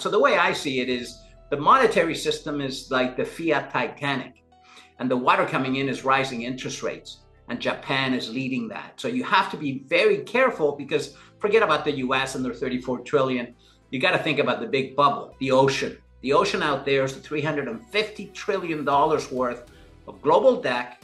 So the way I see it is the monetary system is like the fiat Titanic, and the water coming in is rising interest rates, and Japan is leading that. So you have to be very careful, because forget about the US and their 34 trillion. You got to think about the big bubble, the ocean. The ocean out there is the $350 trillion worth of global debt,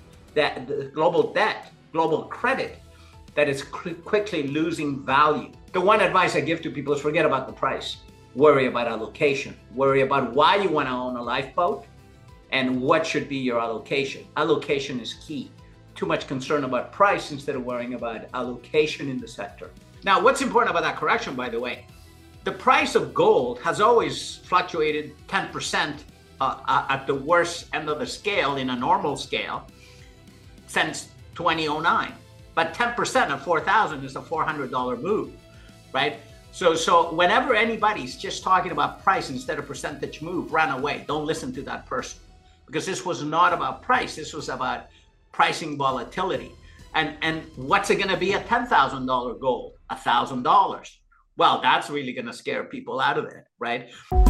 global credit that is quickly losing value. The one advice I give to people is forget about the price. Worry about allocation. Worry about why you want to own a lifeboat and what should be your allocation. Allocation is key. Too much concern about price instead of worrying about allocation in the sector. Now, what's important about that correction, by the way, the price of gold has always fluctuated 10% at the worst end of the scale in a normal scale since 2009. But 10% of 4,000 is a $400 move, right? So whenever anybody's just talking about price instead of percentage move, run away. Don't listen to that person, because this was not about price. This was about pricing volatility. And what's it going to be at $10,000 gold? $1,000. Well, that's really going to scare people out of it, right?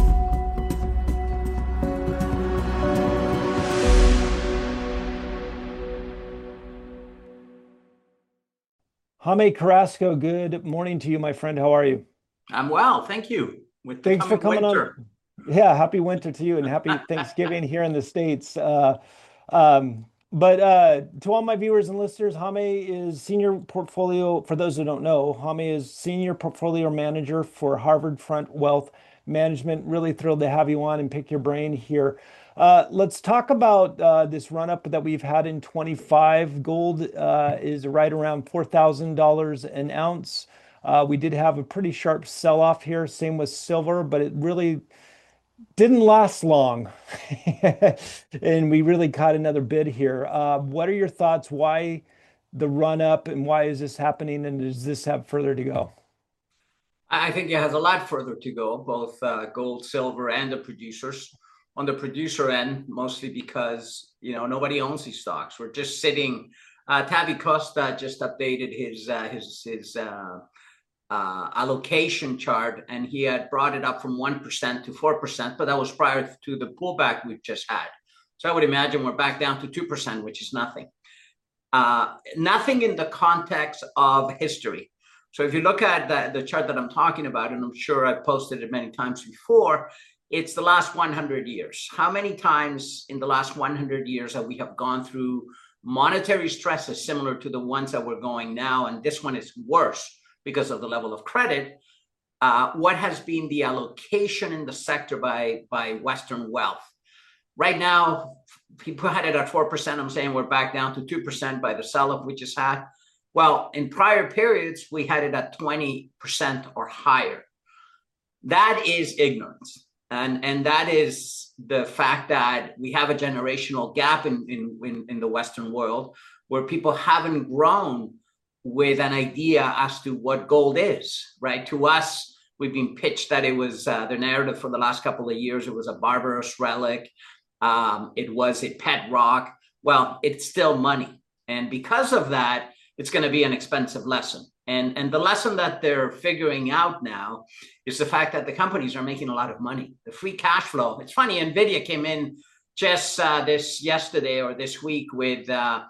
Jaime Carrasco, good morning to you, my friend. How are you? I'm well, thank you. Thanks for coming on. Yeah, happy winter to you, and happy Thanksgiving here in the States. But to all my viewers and listeners, Jaime is senior portfolio, for those who don't know, Jaime is senior portfolio manager for Harvard Front Wealth Management. Really thrilled to have you on and pick your brain here. Let's talk about this run up that we've had in 25. Gold is right around $4,000 an ounce. We did have a pretty sharp sell off here. Same with silver, but it really didn't last long. And we really caught another bid here. What are your thoughts? Why the run up, and why is this happening? And does this have further to go? I think it has a lot further to go, both gold, silver, and the producers. On the producer end, mostly because nobody owns these stocks. We're just sitting. Tavi Costa just updated his allocation chart, and he had brought it up from 1% to 4%, but that was prior to the pullback we've just had. So I would imagine we're back down to 2%, which is nothing. Nothing in the context of history. So if you look at the chart that I'm talking about, and I'm sure I've posted it many times before, it's the last 100 years. How many times in the last 100 years that we have gone through monetary stresses similar to the ones that we're going now, and this one is worse because of the level of credit? What has been the allocation in the sector by Western wealth? Right now, people had it at 4%. I'm saying we're back down to 2% by the sell-off we just had. Well, in prior periods, we had it at 20% or higher. That is ignorance. And that is the fact that we have a generational gap in the Western world, where people haven't grown with an idea as to what gold is, right? To us, we've been pitched that it was the narrative for the last couple of years. It was a barbarous relic. It was a pet rock. Well, it's still money. And because of that, it's going to be an expensive lesson. And the lesson that they're figuring out now is the fact that the companies are making a lot of money. The free cash flow. It's funny, NVIDIA came in just this yesterday or this week with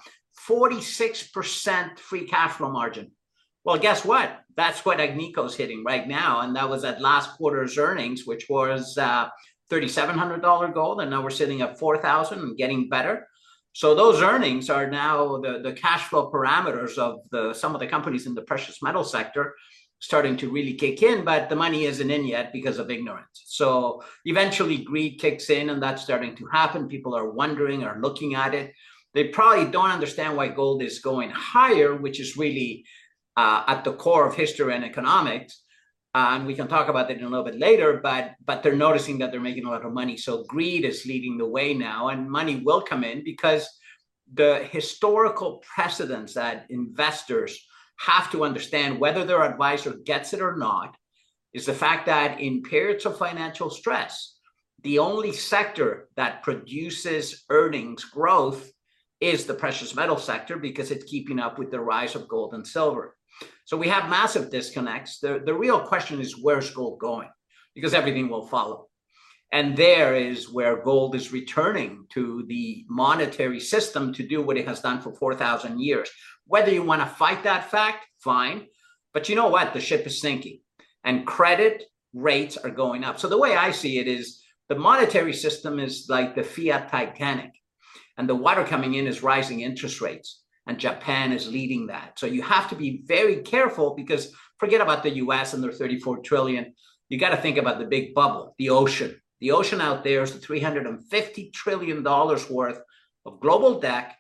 46% free cash flow margin. Well, guess what? That's what Agnico's hitting right now. And that was at last quarter's earnings, which was $3,700 gold. And now we're sitting at 4,000 and getting better. So those earnings are now the cash flow parameters of some of the companies in the precious metal sector starting to really kick in, but the money isn't in yet because of ignorance. So eventually greed kicks in, and that's starting to happen. People are wondering, are looking at it. They probably don't understand why gold is going higher, which is really at the core of history and economics. And we can talk about that in a little bit later, but they're noticing that they're making a lot of money. So greed is leading the way now, and money will come in because the historical precedents that investors have to understand, whether their advisor gets it or not, is the fact that in periods of financial stress, the only sector that produces earnings growth is the precious metal sector, because it's keeping up with the rise of gold and silver. So we have massive disconnects. The real question is, where's gold going? because everything will follow. And there is where gold is returning to the monetary system to do what it has done for 4,000 years. Whether you want to fight that fact, fine. But you know what? The ship is sinking and credit rates are going up. So the way I see it is the monetary system is like the Fiat Titanic, and the water coming in is rising interest rates. And Japan is leading that. So you have to be very careful, because forget about the US and their 34 trillion. You got to think about the big bubble, the ocean. The ocean out there is the $350 trillion worth of global debt,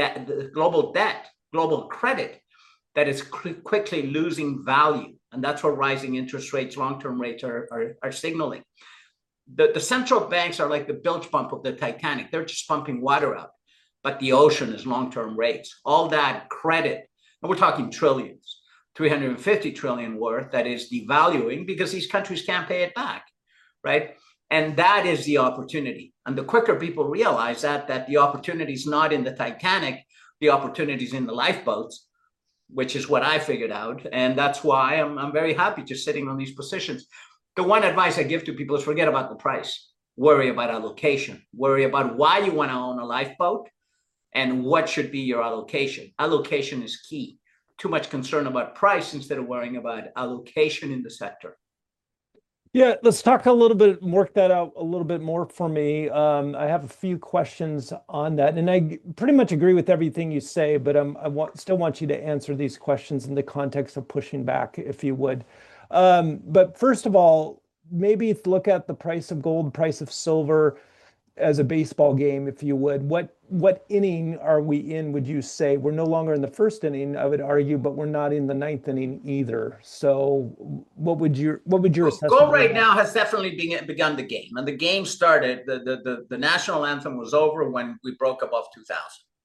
global credit that is quickly losing value. And that's what rising interest rates, long-term rates are signaling. The central banks are like the bilge pump of the Titanic. They're just pumping water out. But the ocean is long-term rates. All that credit, and we're talking trillions, 350 trillion worth, that is devaluing because these countries can't pay it back, right? And that is the opportunity. And the quicker people realize that the opportunity is not in the Titanic, the opportunity is in the lifeboats, which is what I figured out. And that's why I'm very happy just sitting on these positions. The one advice I give to people is forget about the price. Worry about allocation. Worry about why you want to own a lifeboat and what should be your allocation. Allocation is key. Too much concern about price instead of worrying about allocation in the sector. Yeah, let's talk a little bit, work that out a little bit more for me. I have a few questions on that, and I pretty much agree with everything you say, but still want you to answer these questions in the context of pushing back, if you would. But first of all, maybe look at the price of gold, price of silver as a baseball game, if you would. What inning are we in, would you say? We're no longer in the first inning, I would argue, but we're not in the ninth inning either. So what would your assessment Gold right now has definitely begun the game. And the game started, the national anthem was over when we broke above 2,000.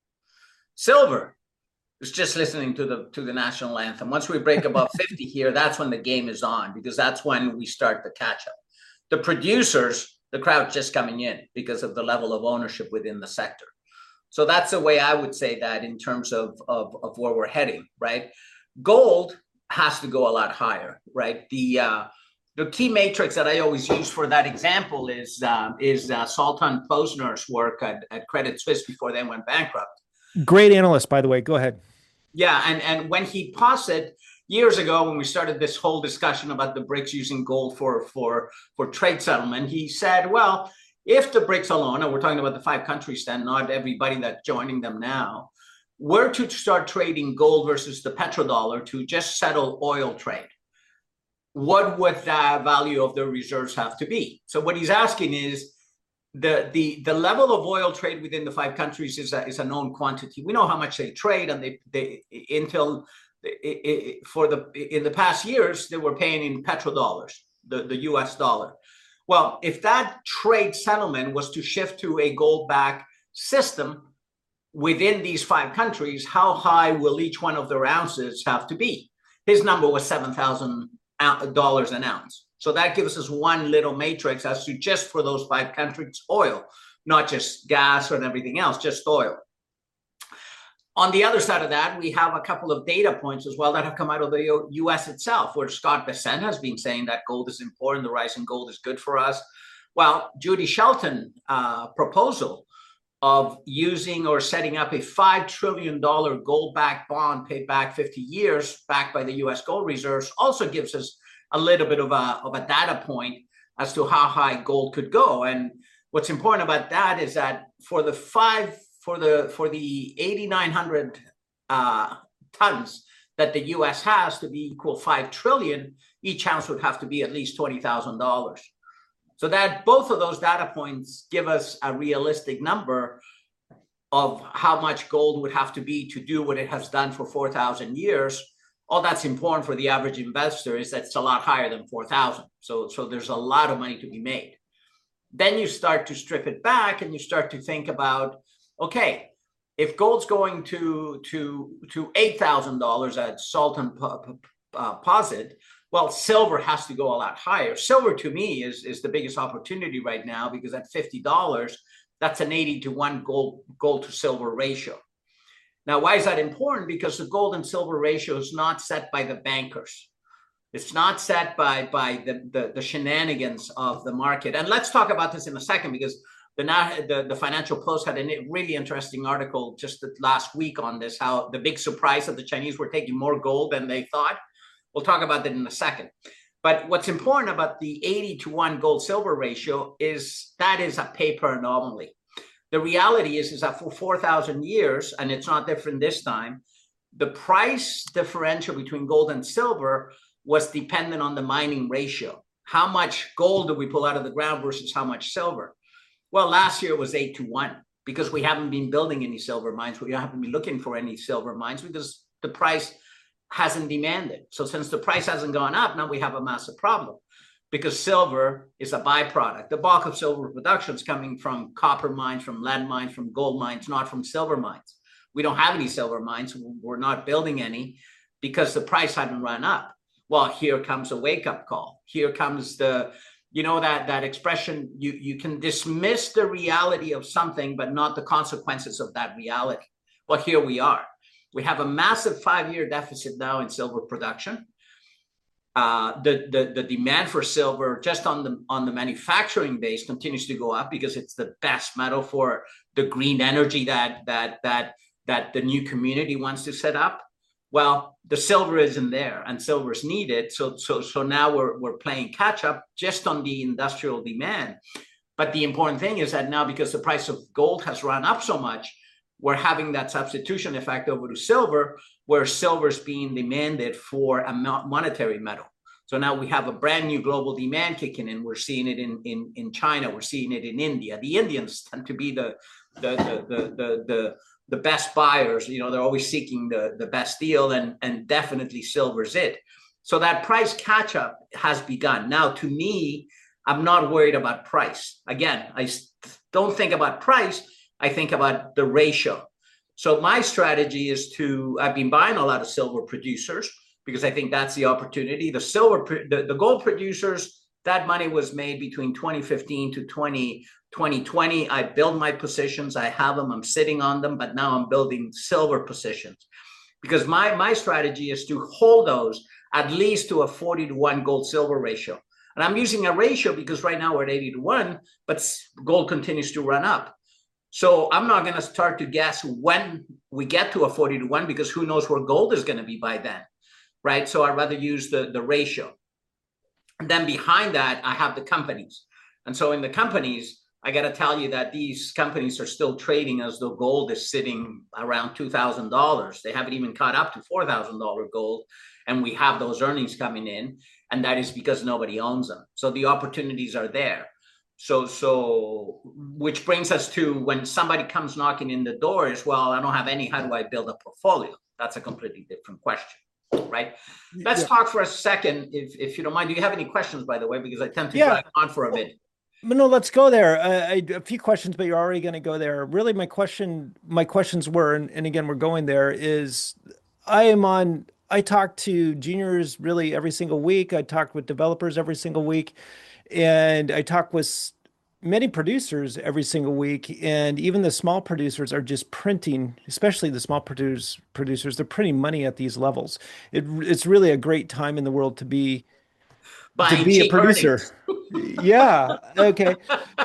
Silver is just listening to the national anthem. Once we break above 50 here, that's when the game is on, because that's when we start the catch up. The producers, the crowd's just coming in because of the level of ownership within the sector. So that's the way I would say that in terms of where we're heading, right? Gold has to go a lot higher, right? The key matrix that I always use for that example is Sultan Posner's work at Credit Suisse before they went bankrupt. Great analyst, by the way. Go ahead. Yeah, and when he posited years ago, when we started this whole discussion about the BRICS using gold for trade settlement, he said, well, if the BRICS alone, and we're talking about the 5 countries then, not everybody that's joining them now, were to start trading gold versus the petrodollar to just settle oil trade, what would the value of the reserves have to be? So what he's asking is, the level of oil trade within the 5 countries is a known quantity. We know how much they trade, and in the past years they were paying in petrodollars, the US dollar. Well, if that trade settlement was to shift to a gold-backed system within these 5 countries, how high will each one of their ounces have to be? His number was $7,000 an ounce. So that gives us one little matrix as to just for those 5 countries, oil, not just gas and everything else, just oil. On the other side of that, we have a couple of data points as well that have come out of the US itself, where Scott Bessent has been saying that gold is important, the rise in gold is good for us. Well, Judy Shelton proposal of using or setting up a $5 trillion gold-backed bond paid back 50 years, backed by the US gold reserves, also gives us a little bit of a data point as to how high gold could go. And what's important about that is that for the 8,900 tons that the US has to be equal 5 trillion, each ounce would have to be at least $20,000. So that both of those data points give us a realistic number of how much gold would have to be to do what it has done for 4,000 years. All that's important for the average investor is that it's a lot higher than 4,000. So there's a lot of money to be made. Then you start to strip it back and you start to think about, okay, if gold's going to $8,000 at Sultan posit, well, silver has to go a lot higher. Silver to me is the biggest opportunity right now, because at $50, that's an 80-to-1 gold to silver ratio. Now, why is that important? Because the gold and silver ratio is not set by the bankers. It's not set by the shenanigans of the market. And let's talk about this in a second, because the Financial Post had a really interesting article just last week on this, how the big surprise that the Chinese were taking more gold than they thought. We'll talk about that in a second. But what's important about the 80-to-1 gold-silver ratio is that is a paper anomaly. The reality is that for 4,000 years, and it's not different this time, the price differential between gold and silver was dependent on the mining ratio. How much gold did we pull out of the ground versus how much silver? Well, last year it was 8-to-1 because we haven't been building any silver mines. We haven't been looking for any silver mines because the price hasn't demanded. So since the price hasn't gone up, now we have a massive problem because silver is a byproduct. The bulk of silver production is coming from copper mines, from lead mines, from gold mines, not from silver mines. We don't have any silver mines. We're not building any because the price hadn't run up. Well, here comes a wake-up call. Here comes that expression, you can dismiss the reality of something, but not the consequences of that reality. Well, here we are. We have a massive 5-year deficit now in silver production. The demand for silver just on the manufacturing base continues to go up because it's the best metal for the green energy that the new community wants to set up. Well, the silver isn't there, and silver is needed. So now we're playing catch up just on the industrial demand. But the important thing is that now, because the price of gold has run up so much, we're having that substitution effect over to silver, where silver is being demanded for a monetary metal. So now we have a brand new global demand kicking in. We're seeing it in China. We're seeing it in India. The Indians tend to be the best buyers. They're always seeking the best deal, and definitely silver's it. So that price catch up has begun. Now, to me, I'm not worried about price. Again, I don't think about price. I think about the ratio. So my strategy is I've been buying a lot of silver producers because I think that's the opportunity. The gold producers, that money was made between 2015 to 2020. I build my positions. I have them. I'm sitting on them, but now I'm building silver positions because my strategy is to hold those at least to a 40-to-1 gold-silver ratio. And I'm using a ratio because right now we're at 80-to-1, but gold continues to run up. So I'm not going to start to guess when we get to a 40-to-1 because who knows where gold is going to be by then, right? So I'd rather use the ratio. And then behind that, I have the companies. And so in the companies, I got to tell you that these companies are still trading as though gold is sitting around $2,000. They haven't even caught up to $4,000 gold. And we have those earnings coming in. And that is because nobody owns them. So the opportunities are there. So which brings us to when somebody comes knocking in the door is, well, I don't have any, how do I build a portfolio? That's a completely different question, right? Let's talk for a second, if you don't mind. Do you have any questions, by the way, because I tend to drag on for a bit. No, let's go there. A few questions, but you're already going to go there. Really, my questions were, and again, we're going there, is I talk to juniors really every single week. I talk with developers every single week. And I talk with many producers every single week, and even the small producers are just printing, especially the small producers, they're printing money at these levels. It's really a great time in the world to be a producer. Yeah. Okay.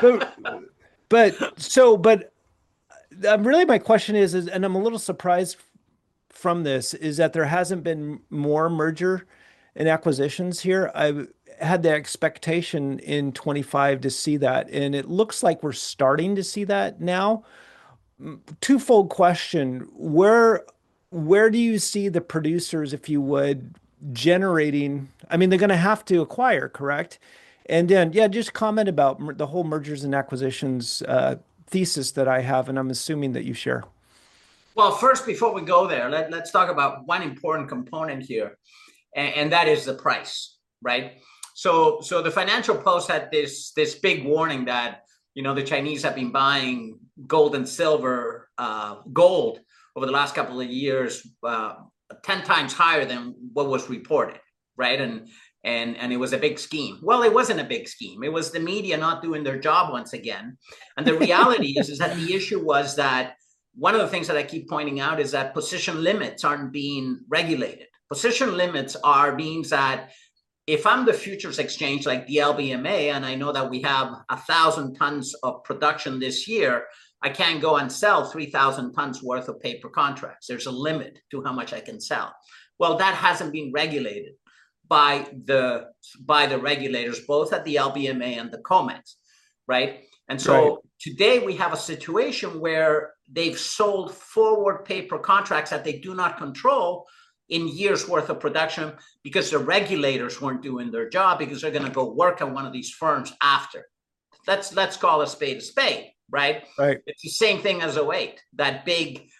But really my question is, and I'm a little surprised from this, is that there hasn't been more merger and acquisitions here. I had the expectation in 25 to see that, and it looks like we're starting to see that now. Twofold question: where do you see the producers, if you would, generating? I mean, they're going to have to acquire, correct? And then, just comment about the whole mergers and acquisitions thesis that I have, and I'm assuming that you share. Well, first, before we go there, let's talk about one important component here, and that is the price, right? So the Financial Post had this big warning that, the Chinese have been buying gold and silver, gold over the last couple of years, 10 times higher than what was reported, right? And it was a big scheme. Well, it wasn't a big scheme. It was the media not doing their job once again. And the reality is that the issue was that one of the things that I keep pointing out is that position limits aren't being regulated. Position limits means that if I'm the futures exchange like the LBMA, and I know that we have 1,000 tons of production this year, I can't go and sell 3,000 tons worth of paper contracts. There's a limit to how much I can sell. Well, that hasn't been regulated by the regulators, both at the LBMA and the COMEX, right? And so today we have a situation where they've sold forward paper contracts that they do not control in years worth of production because the regulators weren't doing their job, because they're going to go work at one of these firms after. Let's call a spade, right? Right. It's the same thing as '08. That big.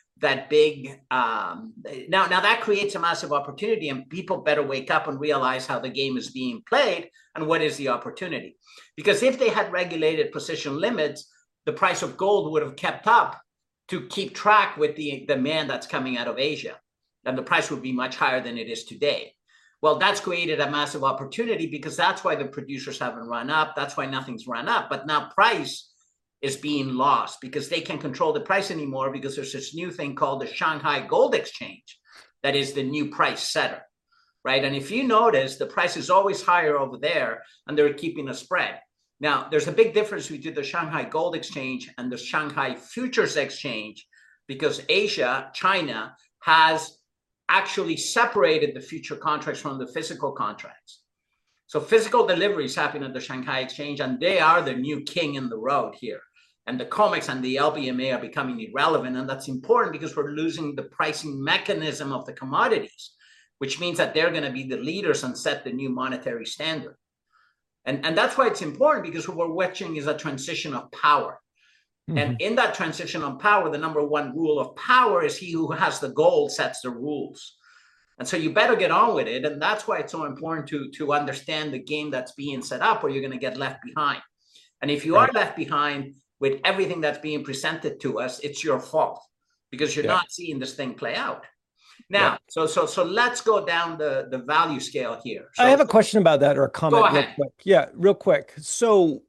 Now that creates a massive opportunity, and people better wake up and realize how the game is being played and what is the opportunity. Because if they had regulated position limits, the price of gold would have kept up to keep track with the demand that's coming out of Asia, and the price would be much higher than it is today. Well, that's created a massive opportunity, because that's why the producers haven't run up. That's why nothing's run up. But now price is being lost because they can't control the price anymore, because there's this new thing called the Shanghai Gold Exchange that is the new price setter, right? And if you notice, the price is always higher over there, and they're keeping a spread. Now, there's a big difference between the Shanghai Gold Exchange and the Shanghai Futures Exchange, because Asia, China, has actually separated the future contracts from the physical contracts. So physical deliveries happen at the Shanghai Exchange, and they are the new king in the road here. And the COMEX and the LBMA are becoming irrelevant. And that's important because we're losing the pricing mechanism of the commodities, which means that they're going to be the leaders and set the new monetary standard. And that's why it's important, because what we're watching is a transition of power. Mm-hmm. And in that transition of power, the number one rule of power is he who has the gold sets the rules. And so you better get on with it. And that's why it's so important to understand the game that's being set up, or you're going to get left behind. And if you are left behind with everything that's being presented to us, it's your fault, because you're not seeing this thing play out. Now, so let's go down the value scale here. So, I have a question about that, or a comment. Go ahead. Real quick. Yeah, real quick. So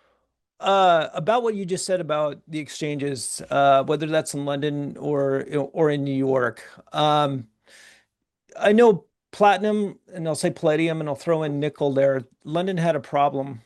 about what you just said about the exchanges, whether that's in London or in New York. I know platinum, and I'll say palladium, and I'll throw in nickel there. London had a problem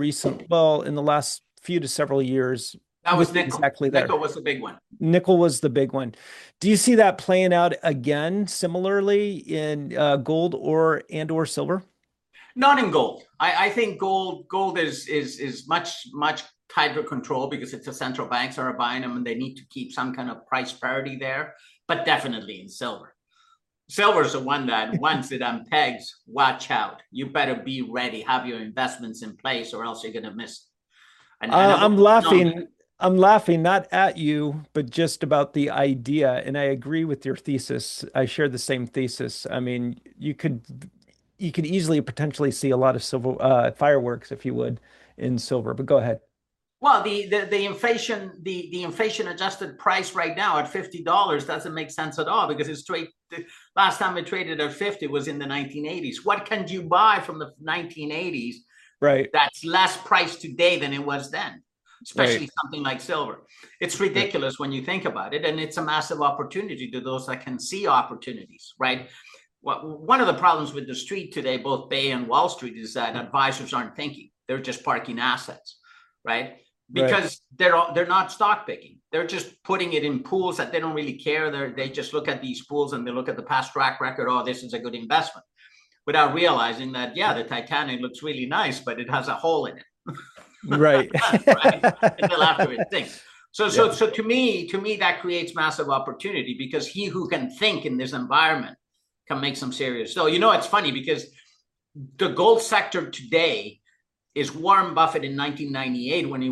in the last few to several years. That was nickel. Exactly there. Nickel was the big one. Nickel was the big one. Do you see that playing out again similarly in gold or silver? Not in gold. I think gold is much tighter control, because it's the central banks are buying them, and they need to keep some kind of price parity there. But definitely in silver. Silver is the one that once it unpegs, watch out. You better be ready, have your investments in place, or else you're going to miss it. And I'm laughing. I'm laughing not at you, but just about the idea. And I agree with your thesis. I share the same thesis. I mean, you could easily potentially see a lot of silver fireworks, if you would, in silver. But go ahead. Well, the inflation adjusted price right now at $50 doesn't make sense at all, because the last time it traded at 50 was in the 1980s. What can you buy from the 1980s? Right. That's less price today than it was then, especially something like silver. It's ridiculous when you think about it, and it's a massive opportunity to those that can see opportunities, right? One of the problems with the street today, both Bay and Wall Street, is that advisors aren't thinking. They're just parking assets, right? Because they're not stock picking. They're just putting it in pools that they don't really care. They just look at these pools and they look at the past track record. Oh, this is a good investment, without realizing that, the Titanic looks really nice, but it has a hole in it. Right. Right. Until after it sinks. So to me, that creates massive opportunity, because he who can think in this environment can make some serious. So, it's funny, because the gold sector today is Warren Buffett in 1998, when he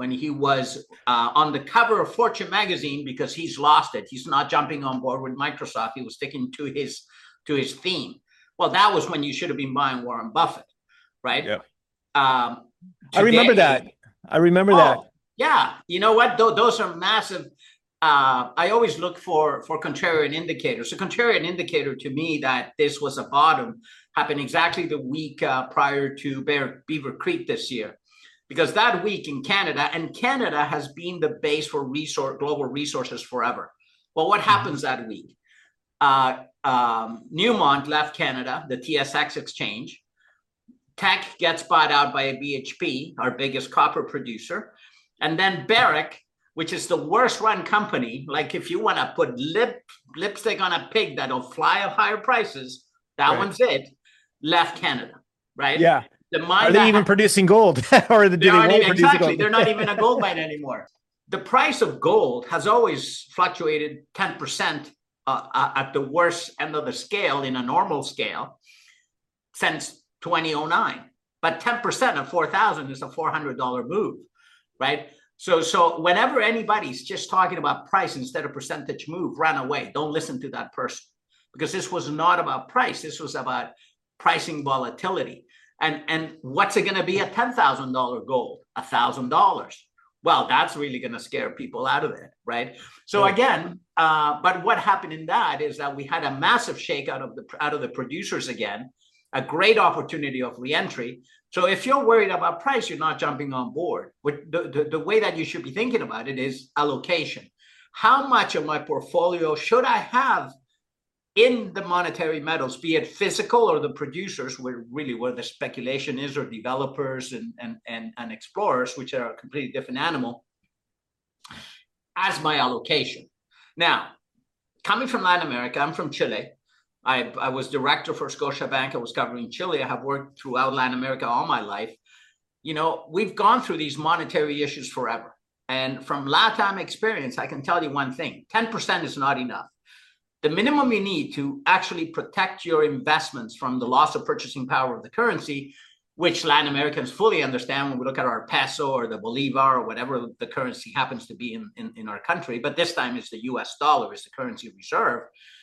was on the cover of Fortune magazine, because he's lost it. He's not jumping on board with Microsoft. He was sticking to his theme. Well, that was when you should have been buying Warren Buffett, right? Yeah. I remember that. Yeah. You know what? Those are massive. I always look for contrarian indicators. A contrarian indicator to me that this was a bottom happened exactly the week prior to Beaver Creek this year, because that week in Canada, and Canada has been the base for global resources forever. Well, what happens that week? Newmont left Canada, the TSX exchange. Teck gets bought out by a BHP, our biggest copper producer. And then Barrick, which is the worst run company, like if you want to put lipstick on a pig that'll fly at higher prices, that one's it, left Canada, right? Yeah. The mine Are they even producing gold? Or they're not even a gold mine anymore. The price of gold has always fluctuated 10% at the worst end of the scale in a normal scale since 2009. But 10% of 4,000 is a $400 move, right? So whenever anybody's just talking about price instead of percentage move, run away. Don't listen to that person, because this was not about price. This was about pricing volatility. And what's it going to be at $10,000 gold? $1,000. Well, that's really going to scare people out of it, right? So again, but what happened in that is that we had a massive shake out of the producers again, a great opportunity of reentry. So if you're worried about price, you're not jumping on board. The way that you should be thinking about it is allocation. How much of my portfolio should I have in the monetary metals, be it physical or the producers, where the speculation is, or developers and explorers, which are a completely different animal, as my allocation. Now, coming from Latin America, I'm from Chile. I was director for Scotiabank. I was covering Chile. I have worked throughout Latin America all my life. You know, we've gone through these monetary issues forever. And from LATAM experience, I can tell you one thing, 10% is not enough. The minimum you need to actually protect your investments from the loss of purchasing power of the currency, which Latin Americans fully understand when we look at our peso or the bolivar or whatever the currency happens to be in our country, but this time it's the US dollar is the currency reserve,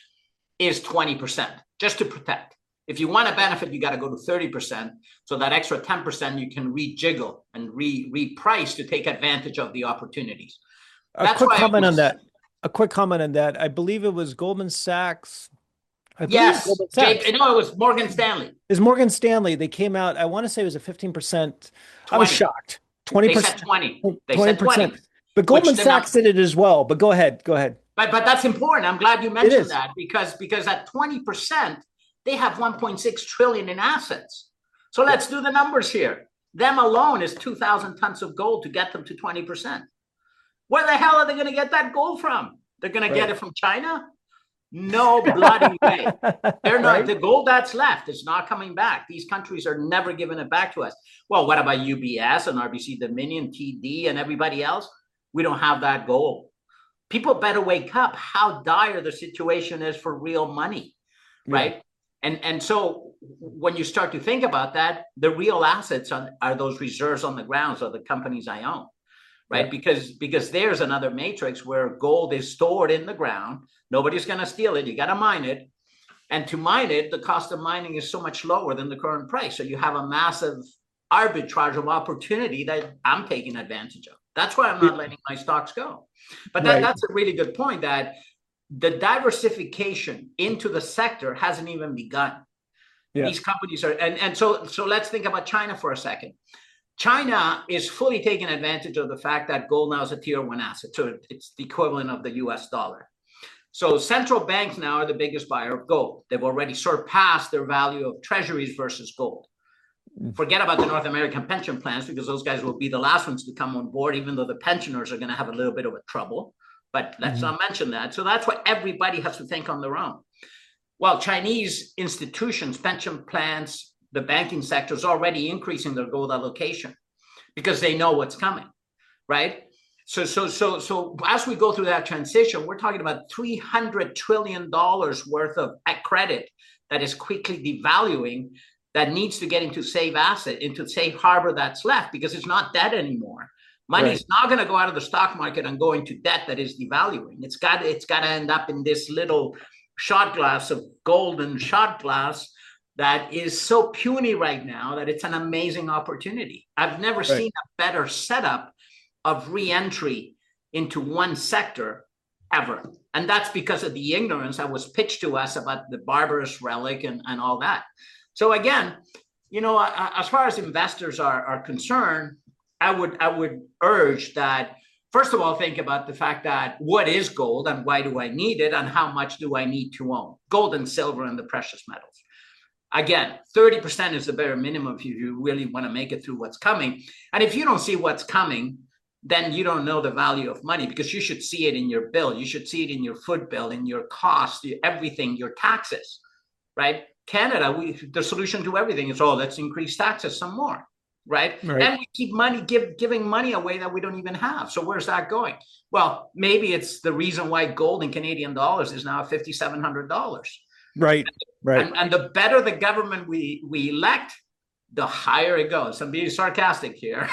is 20%, just to protect. If you want to benefit, you got to go to 30%. So that extra 10% you can rejiggle and reprice to take advantage of the opportunities. A quick comment on that. I believe it was Goldman Sachs. Yes. It was Morgan Stanley. It's Morgan Stanley. They came out, I want to say it was a 15%. I was shocked. 20%. They said 20. They said 20. But Goldman Sachs did it as well. But go ahead. But that's important. I'm glad you mentioned that because at 20%, they have 1.6 trillion in assets. So let's do the numbers here. Them alone is 2,000 tons of gold to get them to 20%. Where the hell are they going to get that gold from? They're going to get it from China? No bloody way. They're not. The gold that's left is not coming back. These countries are never giving it back to us. Well, what about UBS and RBC Dominion, TD, and everybody else? We don't have that gold. People better wake up how dire the situation is for real money, right? And so when you start to think about that, the real assets are those reserves on the ground, so the companies I own, right? Because there's another matrix where gold is stored in the ground. Nobody's going to steal it. You got to mine it. And to mine it, the cost of mining is so much lower than the current price. So you have a massive arbitrage of opportunity that I'm taking advantage of. That's why I'm not letting my stocks go. But that's a really good point, that the diversification into the sector hasn't even begun. These companies are, and so let's think about China for a second. China is fully taking advantage of the fact that gold now is a tier 1 asset. So it's the equivalent of the US dollar. So central banks now are the biggest buyer of gold. They've already surpassed their value of treasuries versus gold. Forget about the North American pension plans, because those guys will be the last ones to come on board, even though the pensioners are going to have a little bit of a trouble. But let's not mention that. So that's what everybody has to think on their own. Well, Chinese institutions, pension plans, the banking sector is already increasing their gold allocation because they know what's coming, right? So as we go through that transition, we're talking about $300 trillion worth of credit that is quickly devaluing, that needs to get into safe harbor that's left, because it's not debt anymore. Money is not going to go out of the stock market and go into debt that is devaluing. It's got to end up in this little shot glass of golden shot glass that is so puny right now that it's an amazing opportunity. I've never seen a better setup of re-entry into one sector ever. And that's because of the ignorance that was pitched to us about the barbarous relic and all that. So again, as far as investors are concerned, I would urge that, first of all, think about the fact that what is gold and why do I need it and how much do I need to own? Gold and silver and the precious metals. Again, 30% is the bare minimum if you really want to make it through what's coming. And if you don't see what's coming, then you don't know the value of money, because you should see it in your bill. You should see it in your food bill, in your cost, everything, your taxes, right? Canada, the solution to everything is, let's increase taxes some more, right? And we keep giving money away that we don't even have. So where's that going? Well, maybe it's the reason why gold in Canadian dollars is now $5,700. Right. And the better the government we elect, the higher it goes. I'm being sarcastic here.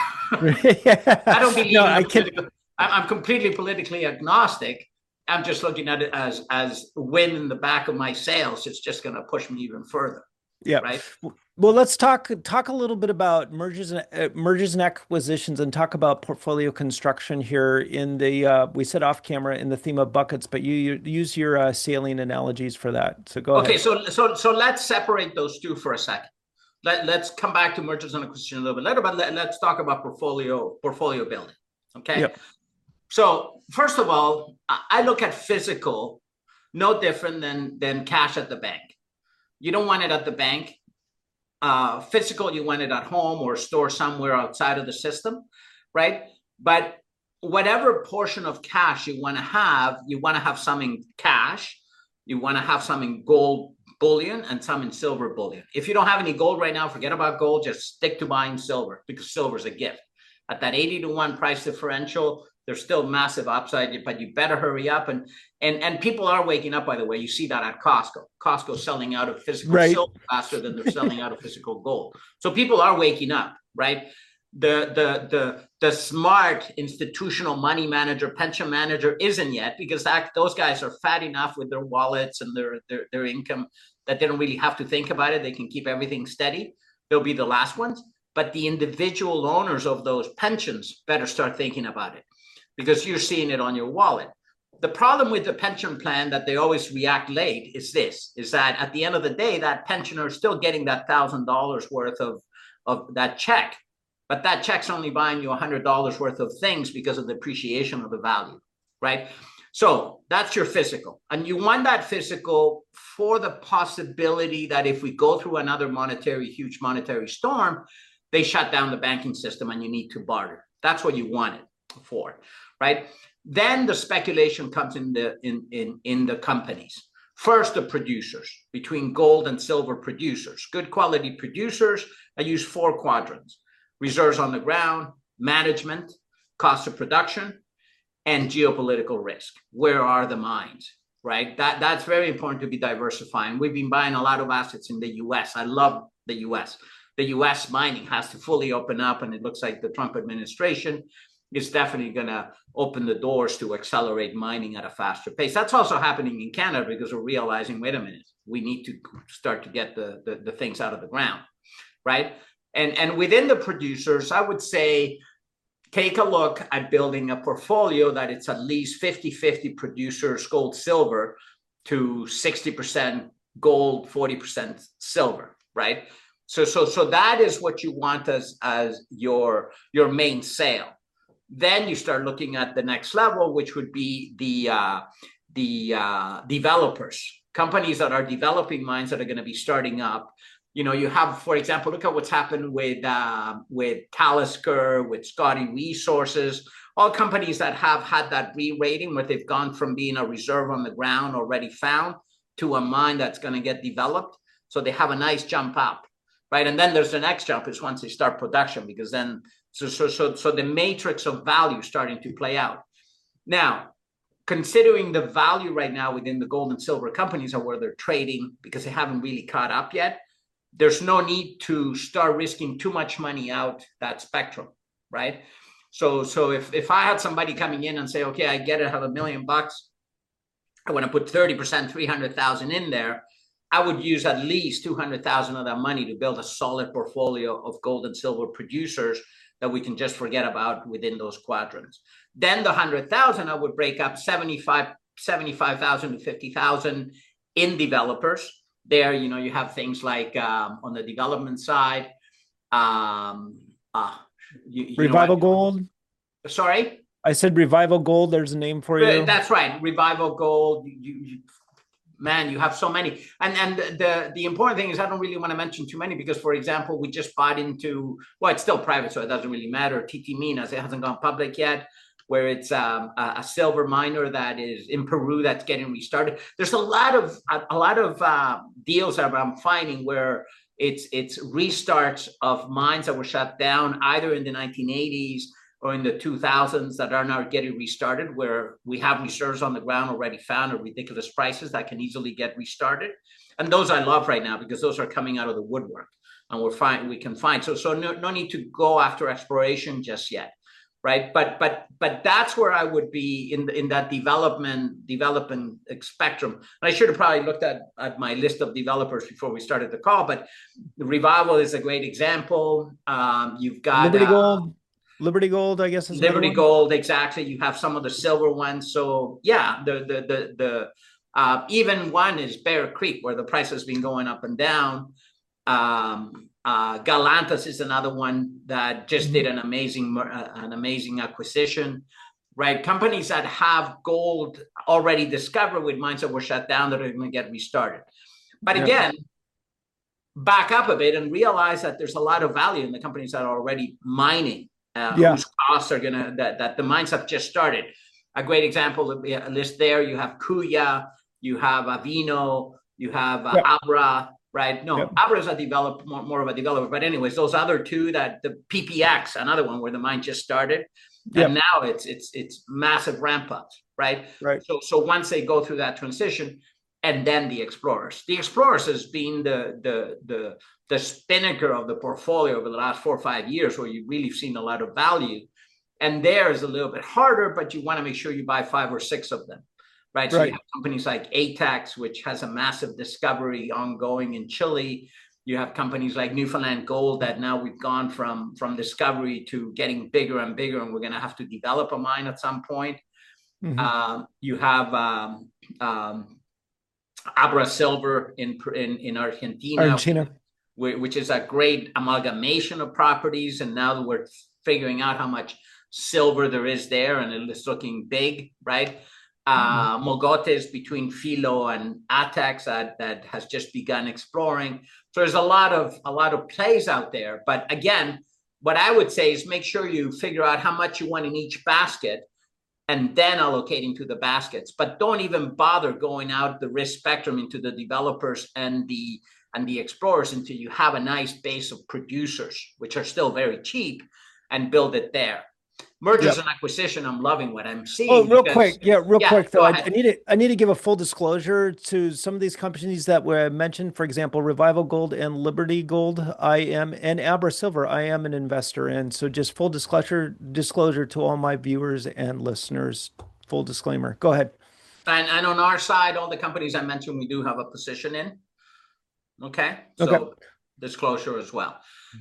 I don't believe I'm completely politically agnostic. I'm just looking at it as wind in the back of my sails. It's just going to push me even further. Yeah. Right. Well, let's talk a little bit about mergers and acquisitions, and talk about portfolio construction here in the we said off camera in the theme of buckets, but you use your sailing analogies for that. So go ahead. Okay, so let's separate those two for a second. Let's come back to mergers and acquisition a little bit later, but let's talk about portfolio building. Okay. Yep. So first of all, I look at physical no different than cash at the bank. You don't want it at the bank. Physical, you want it at home or store somewhere outside of the system, right? But whatever portion of cash you want to have some in cash, you want to have some in gold bullion and some in silver bullion. If you don't have any gold right now, forget about gold, just stick to buying silver, because silver is a gift. At that 80-to-1 price differential, there's still massive upside, but you better hurry up. And people are waking up, by the way. You see that at Costco. Costco's selling out of physical silver faster than they're selling out of physical gold. So people are waking up, right? The smart institutional money manager, pension manager isn't yet, because those guys are fat enough with their wallets and their income that they don't really have to think about it. They can keep everything steady. They'll be the last ones. But the individual owners of those pensions better start thinking about it, because you're seeing it on your wallet. The problem with the pension plan that they always react late is that at the end of the day, that pensioner is still getting that $1,000 worth of that check. But that check's only buying you $100 worth of things because of the appreciation of the value, right? So that's your physical. And you want that physical for the possibility that if we go through another huge monetary storm, they shut down the banking system and you need to barter. That's what you want it for, right? Then the speculation comes in the companies. First, the producers, between gold and silver producers. Good quality producers, I use 4 quadrants: reserves on the ground, management, cost of production, and geopolitical risk. Where are the mines, right? That's very important to be diversifying. We've been buying a lot of assets in the US. I love the US. The US mining has to fully open up, and it looks like the Trump administration is definitely going to open the doors to accelerate mining at a faster pace. That's also happening in Canada, because we're realizing, wait a minute, we need to start to get the things out of the ground, right? And within the producers, I would say, take a look at building a portfolio that it's at least 50-50 producers, gold, silver, to 60% gold, 40% silver, right? So that is what you want as your main sale. Then you start looking at the next level, which would be the developers, companies that are developing mines that are going to be starting up. You know, you have, for example, look at what's happened with Talisker, with Scotty Resources, all companies that have had that re-rating where they've gone from being a reserve on the ground already found to a mine that's going to get developed. So they have a nice jump up, right? And then there's the next jump is once they start production, because then so the matrix of value starting to play out. Now, considering the value right now within the gold and silver companies are where they're trading, because they haven't really caught up yet, there's no need to start risking too much money out that spectrum, right? So if I had somebody coming in and say, okay, I get it, I have $1 million, I want to put 30%, 300,000 in there, I would use at least 200,000 of that money to build a solid portfolio of gold and silver producers that we can just forget about within those quadrants. Then the 100,000, I would break up 75,000 to 50,000 in developers. There, you know, you have things like on the development side, Revival Gold. Sorry? I said Revival Gold. There's a name for you. That's right. Revival Gold. man, you have so many. And the important thing is I don't really want to mention too many because, for example, we just bought into, well, it's still private, so it doesn't really matter. TT Minas, it hasn't gone public yet, where it's a silver miner that is in Peru that's getting restarted. There's a lot of deals that I'm finding where it's restarts of mines that were shut down either in the 1980s or in the 2000s that are now getting restarted, where we have reserves on the ground already found at ridiculous prices that can easily get restarted. And those I love right now because those are coming out of the woodwork and we can find. So no need to go after exploration just yet, right? But that's where I would be in that development spectrum. And I should have probably looked at my list of developers before we started the call, but Revival is a great example. You've got Liberty Gold, I guess is Liberty Gold, exactly. You have some of the silver ones. So yeah, the even one is Bear Creek, where the price has been going up and down. Galantas is another one that just did an amazing acquisition, right? Companies that have gold already discovered with mines that were shut down that are going to get restarted. But again, back up a bit and realize that there's a lot of value in the companies that are already mining. Whose costs are that the mines have just started. A great example of a list there. You have Kuya, you have Avino, you have Abra, right? No, Abra is more of a developer. But anyways, those other two, that the PPX, another one where the mine just started, and now it's massive ramp ups, right? Right. So once they go through that transition, and then the Explorers. The Explorers has been the spinnaker of the portfolio over the last 4 or 5 years, where you've really seen a lot of value. And there is a little bit harder, but you want to make sure you buy 5 or 6 of them, right? So you have companies like ATAX, which has a massive discovery ongoing in Chile. You have companies like Newfoundland Gold that now we've gone from discovery to getting bigger and bigger, and we're going to have to develop a mine at some point. You have Abra Silver in Argentina, which is a great amalgamation of properties. And now that we're figuring out how much silver there is there, and it's looking big, right? Mogotes between Filo and ATAX that has just begun exploring. So there's a lot of plays out there. But again, what I would say is make sure you figure out how much you want in each basket, and then allocating to the baskets. But don't even bother going out the risk spectrum into the developers and the explorers until you have a nice base of producers, which are still very cheap, and build it there. Mergers and acquisition, I'm loving what I'm seeing. Oh, real quick though, I need to give a full disclosure to some of these companies that were mentioned. For example, Revival Gold and Liberty Gold, and Abra Silver, I am an investor in. So just full disclosure to all my viewers and listeners. Full disclaimer. Go ahead. And on our side, all the companies I mentioned, we do have a position in. Okay. So disclosure as well.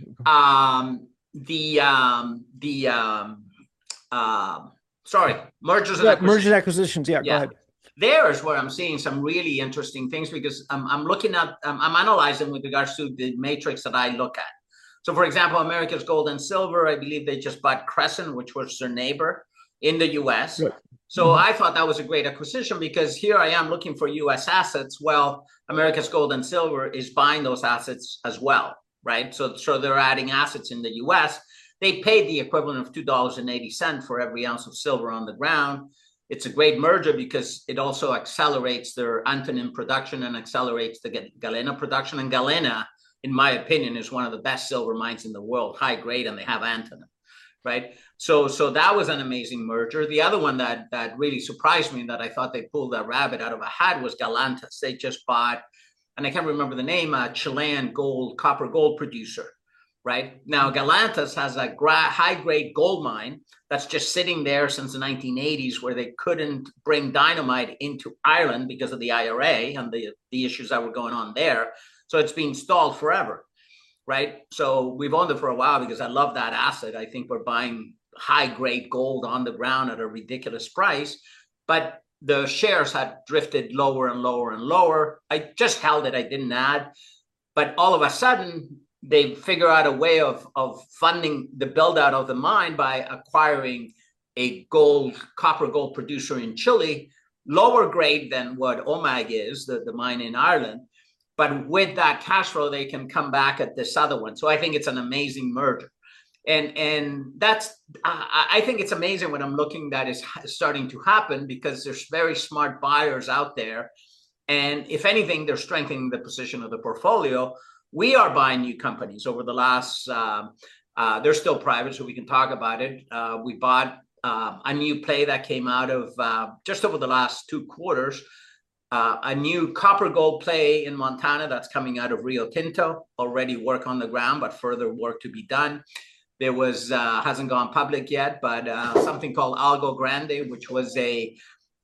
Mergers and acquisitions. Yeah, go ahead. There is where I'm seeing some really interesting things, because I'm looking at, I'm analyzing with regards to the matrix that I look at. So for example, Americas Gold and Silver, I believe they just bought Crescent, which was their neighbor in the US. Good. So I thought that was a great acquisition, because here I am looking for US assets. Well, Americas Gold and Silver is buying those assets as well, right? So they're adding assets in the US. They paid the equivalent of $2.80 for every ounce of silver on the ground. It's a great merger because it also accelerates their Antamina production and accelerates the Galena production. And Galena, in my opinion, is one of the best silver mines in the world, high grade, and they have Antamina, right? So that was an amazing merger. The other one that really surprised me, that I thought they pulled a rabbit out of a hat, was Galantas. They just bought, and I can't remember the name, a Chilean copper gold producer. Right now, Galantas has a high-grade gold mine that's just sitting there since the 1980s, where they couldn't bring dynamite into Ireland because of the IRA and the issues that were going on there. So it's been stalled forever, right? So we've owned it for a while because I love that asset. I think we're buying high-grade gold on the ground at a ridiculous price, but the shares had drifted lower and lower and lower. I just held it. I didn't add, but all of a sudden, they figure out a way of funding the build out of the mine by acquiring a copper gold producer in Chile lower grade than what OMAG is, the mine in Ireland. But with that cash flow, they can come back at this other one. So I think it's an amazing merger. And that's, I think it's amazing when I'm looking that is starting to happen, because there's very smart buyers out there. And if anything, they're strengthening the position of the portfolio. We are buying new companies over the last, they're still private, so we can talk about it. We bought a new play that came out of just over the last 2 quarters, a new copper gold play in Montana that's coming out of Rio Tinto, already work on the ground, but further work to be done. There was, hasn't gone public yet, but something called Algo Grande, which was a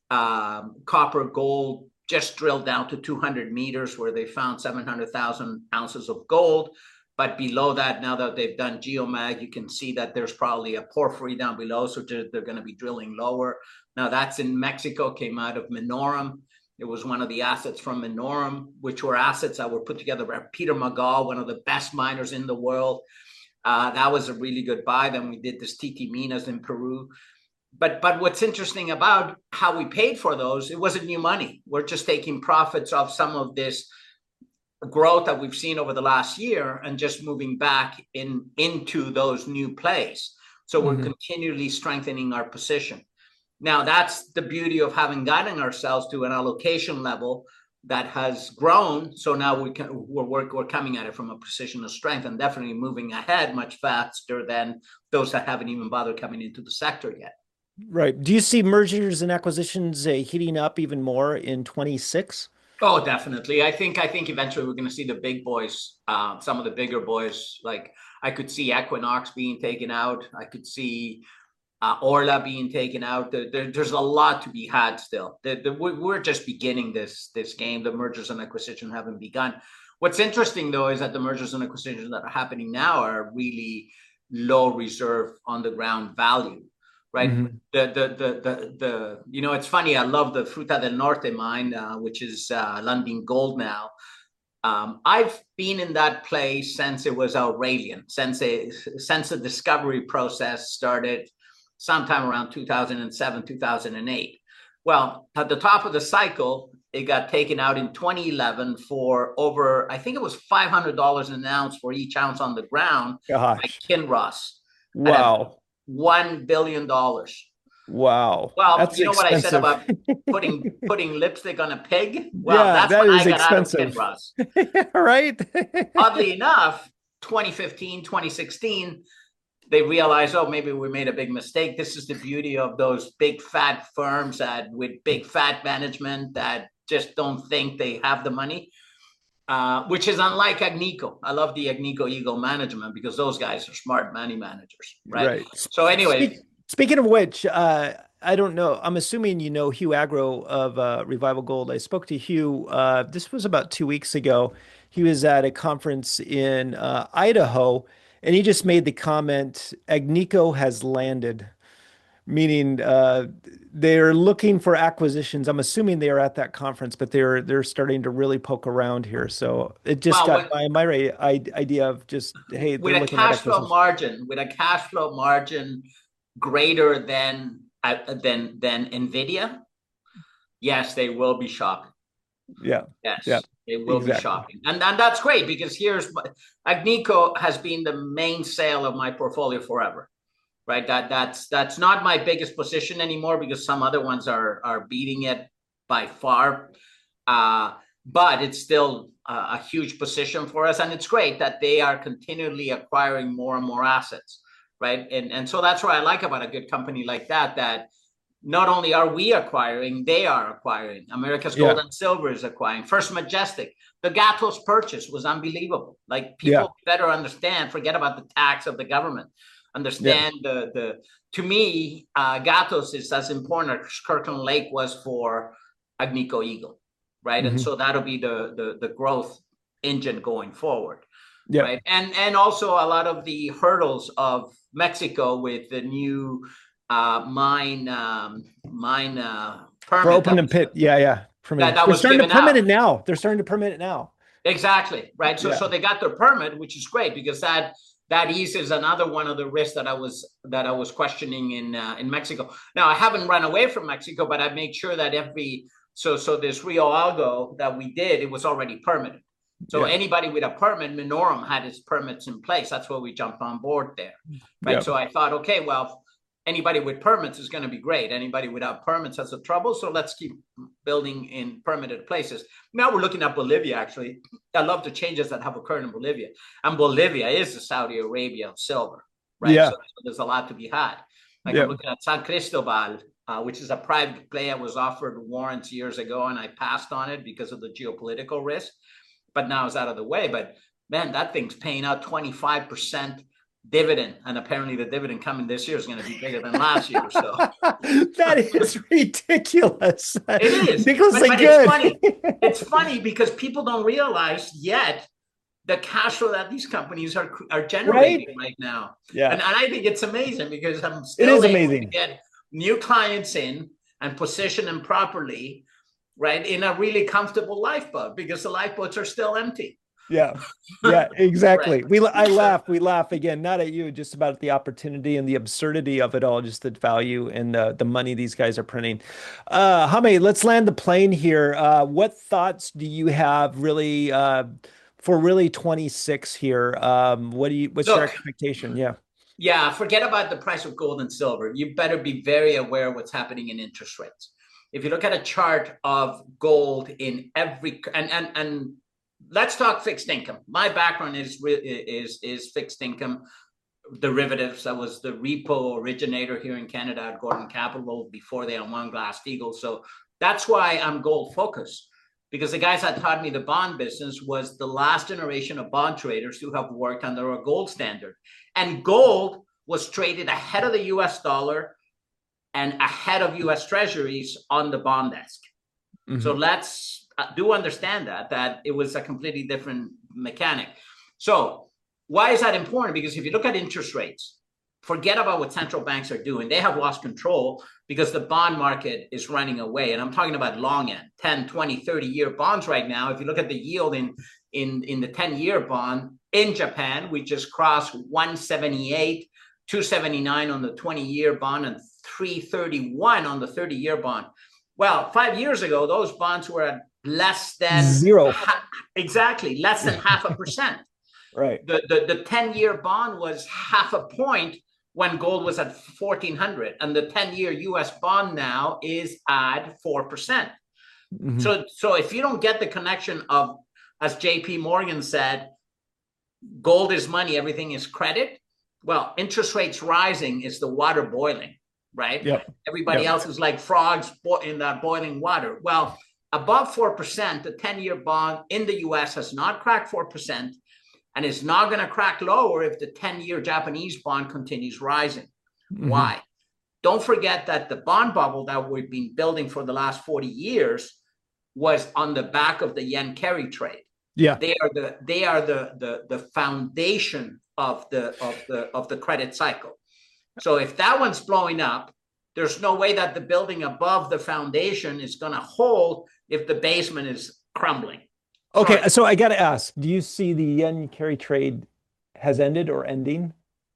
copper gold just drilled down to 200 meters, where they found 700,000 ounces of gold. But below that, now that they've done geomag, you can see that there's probably a porphyry down below, so they're going to be drilling lower. Now that's in Mexico, came out of Minorum. It was one of the assets from Minorum, which were assets that were put together by Peter Magal, one of the best miners in the world. That was a really good buy. Then we did this TT Minas in Peru. But what's interesting about how we paid for those, it wasn't new money. We're just taking profits of some of this growth that we've seen over the last year and just moving back into those new plays. So we're continually strengthening our position. Now, that's the beauty of having gotten ourselves to an allocation level that has grown. So now we're coming at it from a position of strength, and definitely moving ahead much faster than those that haven't even bothered coming into the sector yet. Right. Do you see mergers and acquisitions heating up even more in 26? Oh, definitely. I think eventually we're going to see the big boys, some of the bigger boys. Like I could see Equinox being taken out. I could see Orla being taken out. There's a lot to be had still. We're just beginning this game. The mergers and acquisitions haven't begun. What's interesting, though, is that the mergers and acquisitions that are happening now are really low reserve on the ground value. Right. It's funny. I love the Fruta del Norte mine, which is Lundin Gold now. I've been in that place since it was Aurelian, since the discovery process started sometime around 2007, 2008. Well, at the top of the cycle, it got taken out in 2011 for over, I think it was $500 an ounce for each ounce on the ground by Kinross. Wow. $1 billion. Wow. Well, that's you know expensive. what I said about putting lipstick on a pig? Well, yeah, that's that when is I got expensive. out of Kinross. Right? Oddly enough, 2015, 2016, they realized, oh, maybe we made a big mistake. This is the beauty of those big fat firms with big fat management that just don't think they have the money. Which is unlike Agnico. I love the Agnico Eagle management because those guys are smart money managers, right? So anyway. Speaking of which, I don't know. I'm assuming you know Hugh Agro of Revival Gold. I spoke to Hugh. This was about 2 weeks ago. He was at a conference in Idaho, and he just made the comment, Agnico has landed. Meaning they're looking for acquisitions. I'm assuming they are at that conference, but they're starting to really poke around here. So it just got my idea of just, hey, with a cash flow margin greater than Nvidia, yes, they will be shopping. Yeah. Yes. Yeah. They will be shopping. And that's great, because Agnico has been the main sale of my portfolio forever. Right, that's not my biggest position anymore, because some other ones are beating it by far, but it's still a huge position for us, and it's great that they are continually acquiring more and more assets, right? And so that's what I like about a good company like that. That not only are we acquiring, they are acquiring. Americas Gold and Silver is acquiring. First Majestic, the Gatos purchase was unbelievable. Like people better understand. Forget about the tax of the government. Understand to me, Gatos is as important as Kirkland Lake was for Agnico Eagle, right? And so that'll be the growth engine going forward, right? And also a lot of the hurdles of Mexico with the new mine permit. For open and pit, permit. That was starting to permit it now. They're starting to permit it now. Exactly, right? So they got their permit, which is great, because that that eases another one of the risks that I was questioning in Mexico. Now I haven't run away from Mexico, but I made sure that so this Rio Algo that we did, it was already permitted. So anybody with a permit, Minorum had its permits in place. That's why we jumped on board there, right? Yep. So I thought, okay, well, anybody with permits is going to be great. Anybody without permits has a trouble. So let's keep building in permitted places. Now we're looking at Bolivia, actually. I love the changes that have occurred in Bolivia. And Bolivia is the Saudi Arabia of silver, right? Yeah. So there's a lot to be had. Like I'm looking at San Cristobal, which is a private play. I was offered warrants years ago, and I passed on it because of the geopolitical risk. But now it's out of the way. But man, that thing's paying out 25% dividend, and apparently the dividend coming this year is going to be bigger than last year. So that is ridiculous. It is ridiculously good. It's funny because people don't realize yet the cash flow that these companies are generating right now. Yeah, and I think it's amazing because I'm still able to get new clients in and position them properly, right, in a really comfortable lifeboat because the lifeboats are still empty. Yeah, exactly. Right. We laugh again, not at you, just about the opportunity and the absurdity of it all, just the value and the money these guys are printing. Jaime, let's land the plane here. What thoughts do you have really for really 26 here? What's your expectation? Yeah, forget about the price of gold and silver. You better be very aware of what's happening in interest rates. If you look at a chart of gold in every and let's talk fixed income. My background is fixed income derivatives. I was the repo originator here in Canada at Gordon Capital before they unwound Glass-Steagall. So that's why I'm gold focused, because the guys that taught me the bond business was the last generation of bond traders who have worked under a gold standard. And gold was traded ahead of the US dollar and ahead of US treasuries on the bond desk. Mm-hmm. So let's do understand that it was a completely different mechanic. So why is that important? Because if you look at interest rates, forget about what central banks are doing. They have lost control because the bond market is running away. And I'm talking about long end, 10, 20, 30-year bonds right now. If you look at the yield in the 10-year bond in Japan, we just crossed 178, 279 on the 20-year bond, and 331 on the 30-year bond. Well, 5 years ago, those bonds were at less than zero. Exactly, less than 0.5%. Right. The 10-year bond was 0.5 point when gold was at 1,400, and the 10-year U.S. bond now is at 4%. Mm-hmm. So if you don't get the connection of, as J.P. Morgan said, gold is money, everything is credit. Well, interest rates rising is the water boiling, right? Yep. Everybody else is like frogs in that boiling water. Well, above 4%, the 10-year bond in the U.S. has not cracked 4% and is not going to crack lower if the 10-year Japanese bond continues rising. Mm-hmm. Why? Don't forget that the bond bubble that we've been building for the last 40 years was on the back of the yen carry trade. Yeah, they are the foundation of the credit cycle. So if that one's blowing up, there's no way that the building above the foundation is going to hold if the basement is crumbling. Okay, so I got to ask, do you see the yen carry trade has ended or ending?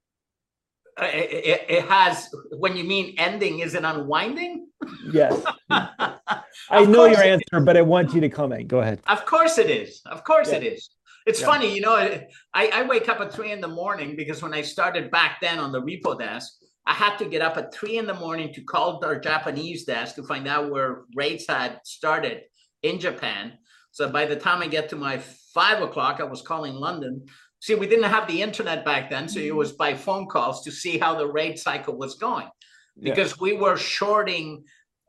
It has. When you mean ending, is it unwinding? Yes. I know your answer, but I want you to comment. Go ahead. Of course it is. Of course it is. It's funny, I wake up at 3 a.m. because when I started back then on the repo desk, I had to get up at 3 a.m. to call our Japanese desk to find out where rates had started in Japan. So by the time I get to my 5 o'clock, I was calling London. See, we didn't have the internet back then, so it was by phone calls to see how the rate cycle was going, because we were shorting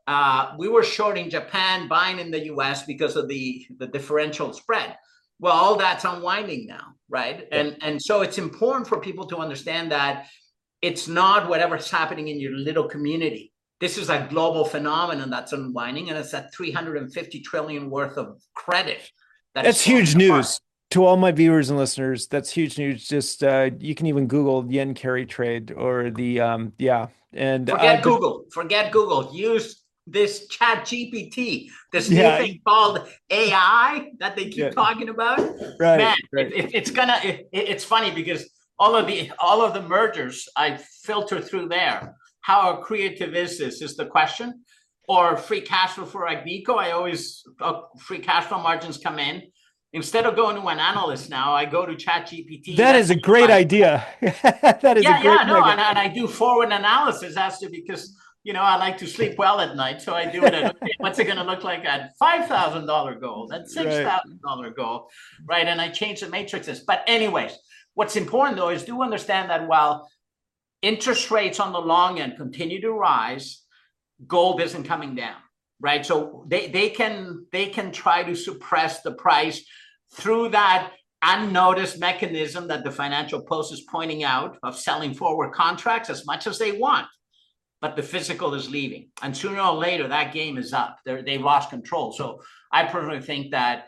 Japan, buying in the U.S. because of the differential spread. Well, all that's unwinding now, right? Yeah. And so it's important for people to understand that it's not whatever's happening in your little community. This is a global phenomenon that's unwinding, and it's at 350 trillion worth of credit. That's huge news. To all my viewers and listeners, that's huge news. Just you can even Google yen carry trade or the and forget Google. Use this ChatGPT, this new thing called AI that they keep talking about. Right. Man, it's funny because all of the mergers I filter through there. How creative is this? Is the question. Or free cash flow for Agnico. I always free cash flow margins come in. Instead of going to an analyst now, I go to ChatGPT. That is a great idea. That is a great and I do forward analysis as to, because I like to sleep well at night, so I do it at, okay, what's it going to look like at $5,000 gold, at $6,000 gold, right? And I change the matrices. But anyways, what's important though is do understand that while interest rates on the long end continue to rise, gold isn't coming down, right? So they can try to suppress the price through that unnoticed mechanism that the Financial Post is pointing out of selling forward contracts as much as they want, but the physical is leaving, and sooner or later that game is up. They've lost control. So I personally think that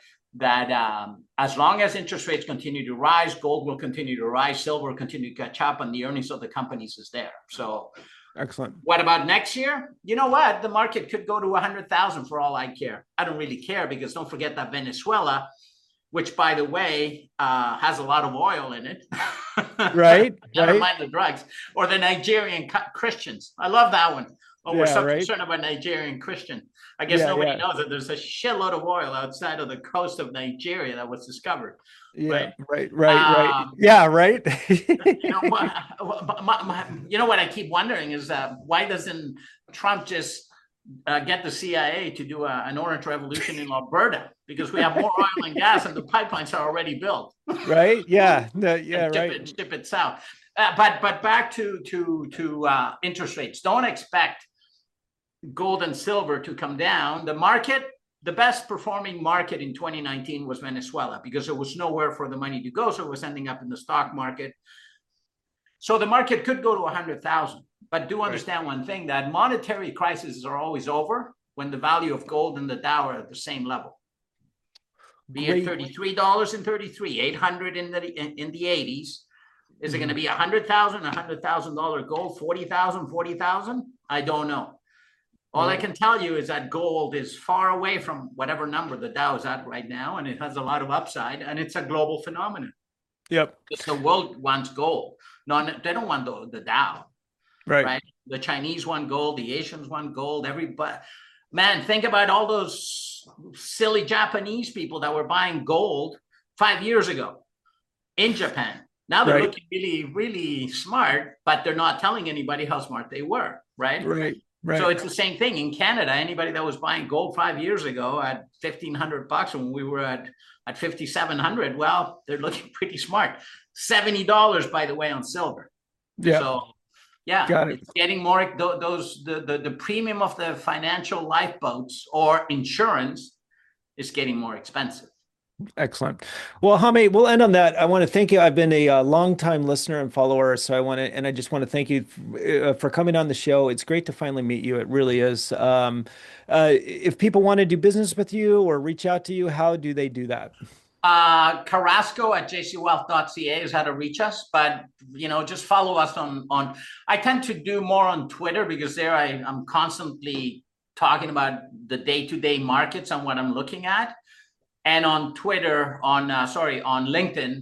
as long as interest rates continue to rise, gold will continue to rise, silver will continue to catch up, and the earnings of the companies is there. So excellent. What about next year? You know what? The market could go to 100,000 for all I care. I don't really care, because don't forget that Venezuela, which by the way has a lot of oil in it, right? Never mind the drugs, or the Nigerian Christians. I love that one. Oh, we're so concerned about Nigerian Christian. I guess nobody knows that there's a shitload of oil outside of the coast of Nigeria that was discovered. Yeah, right. Yeah, right. You know what I keep wondering is why doesn't Trump just get the CIA to do an orange revolution in Alberta? Because we have more oil and gas, and the pipelines are already built. Right? Yeah. Ship it south. But back to interest rates. Don't expect gold and silver to come down. The best performing market in 2019 was Venezuela, because there was nowhere for the money to go. So it was ending up in the stock market. So the market could go to 100,000, but do understand one thing, that monetary crises are always over when the value of gold and the Dow are at the same level. Be it $33 and 33, 800 in the 80s. Is it going to be 100,000, $100,000 gold, 40,000, 40,000? I don't know. All I can tell you is that gold is far away from whatever number the Dow is at right now, and it has a lot of upside, and it's a global phenomenon. Yep. The world wants gold. No, they don't want the Dow. Right? The Chinese want gold. The Asians want gold. Everybody. Man, think about all those silly Japanese people that were buying gold 5 years ago in Japan. Now they're looking really, really smart, but they're not telling anybody how smart they were. Right. So it's the same thing in Canada. Anybody that was buying gold 5 years ago at $1,500 when we were at $5,700, well, they're looking pretty smart. $70, by the way, on silver. Yeah. So it's getting more. The premium of the financial lifeboats or insurance is getting more expensive. Excellent. Well, Jaime, we'll end on that. I want to thank you. I've been a long-time listener and follower, so I just want to thank you for coming on the show. It's great to finally meet you. It really is. If people want to do business with you or reach out to you, how do they do that? Carrasco at jcwealth.ca is how to reach us, but just follow us on. I tend to do more on Twitter, because there I'm constantly talking about the day-to-day markets and what I'm looking at. And on Twitter, on LinkedIn,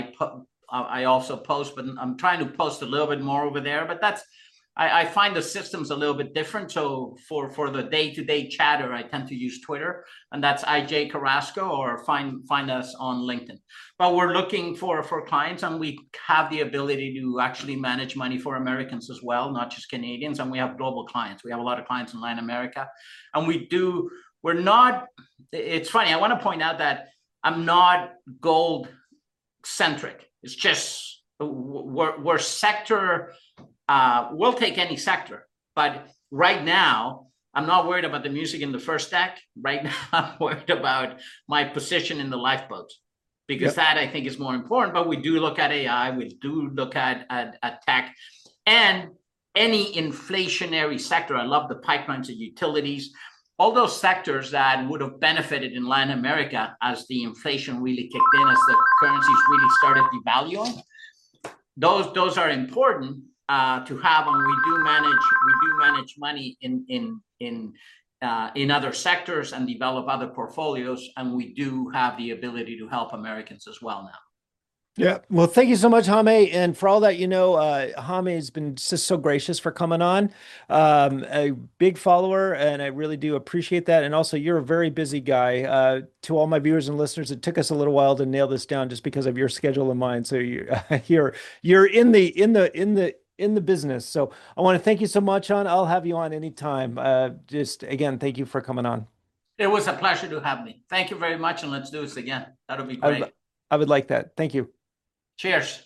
I also post, but I'm trying to post a little bit more over there. But I find the system's a little bit different. So for the day-to-day chatter, I tend to use Twitter, and that's IJ Carrasco, or find us on LinkedIn. But we're looking for clients, and we have the ability to actually manage money for Americans as well, not just Canadians. And we have global clients. We have a lot of clients in Latin America, and we're not. It's funny. I want to point out that I'm not gold centric. It's just we're sector. We'll take any sector, but right now I'm not worried about the music in the first deck. Right now I'm worried about my position in the lifeboats, because that I think is more important. But we do look at AI. We do look at tech, and any inflationary sector. I love the pipelines and utilities. All those sectors that would have benefited in Latin America as the inflation really kicked in, as the currencies really started devaluing. Those are important to have, and we do manage money in other sectors and develop other portfolios, and we do have the ability to help Americans as well now. Yeah. Well, thank you so much, Jaime. And for all that, Jaime has been just so gracious for coming on. A big follower, and I really do appreciate that. And also, you're a very busy guy. To all my viewers and listeners, it took us a little while to nail this down just because of your schedule and mine. So you're in the business. So I want to thank you so much, on. I'll have you on anytime. Just again, thank you for coming on. It was a pleasure to have me. Thank you very much, and let's do this again. That'll be I great. would, I would like that. Thank you. Cheers.